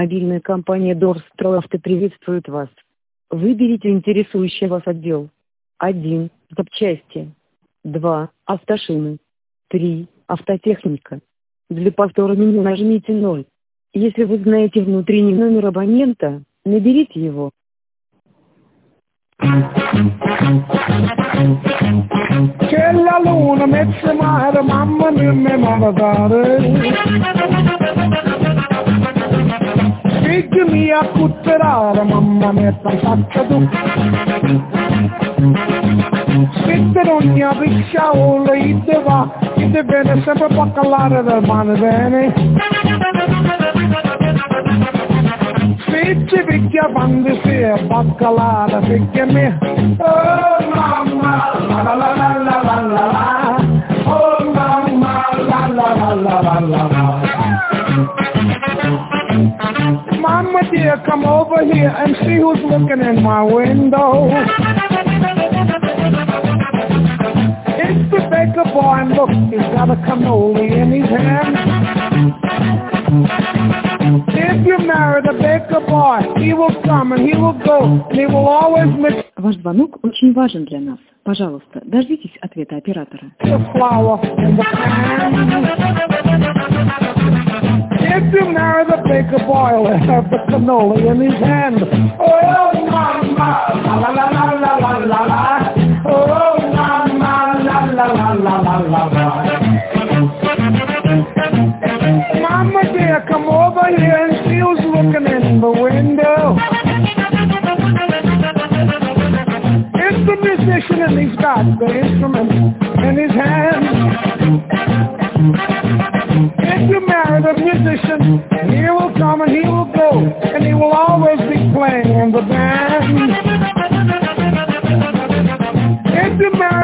Мобильная компания Дорстройавто приветствует вас. Выберите интересующий вас отдел. 1. Запчасти. 2. Автошины. 3. Автотехника. Для повтора меню нажмите 0. Если вы знаете внутренний номер абонента, наберите его. C'è la luna, mezza mare, mamma mia, mi maledare. Spiegami a cutterare, mamma mia, t'attacca tu. Sitte ogni picciaola, ide bene, sempre baccalare del male bene. Spicci picchia quando si è baccalare, picchia me. Oh mamma, la la la la la la la la. Oh mamma, la la la la la la la. Mama dear, come over here and see who's looking in my window. It's the baker boy, and look, he's got a cannoli in his hand. If you marry the baker boy, he will come and he will go, and he will always mix. Ваш звонок очень важен для нас. Пожалуйста, дождитесь ответа оператора. The flour in the pan. If you marry the baker boy, he'll have the cannoli in his hand. Oh, mama, la la la la la la la la. Oh, mama, la la la la la la la. Mama dear, come over here and see who's looking in the window. It's the musician and he's got the instrument in his hand. If you marry the musician, he will come and he will go, and he will always be playing in the band. If you marry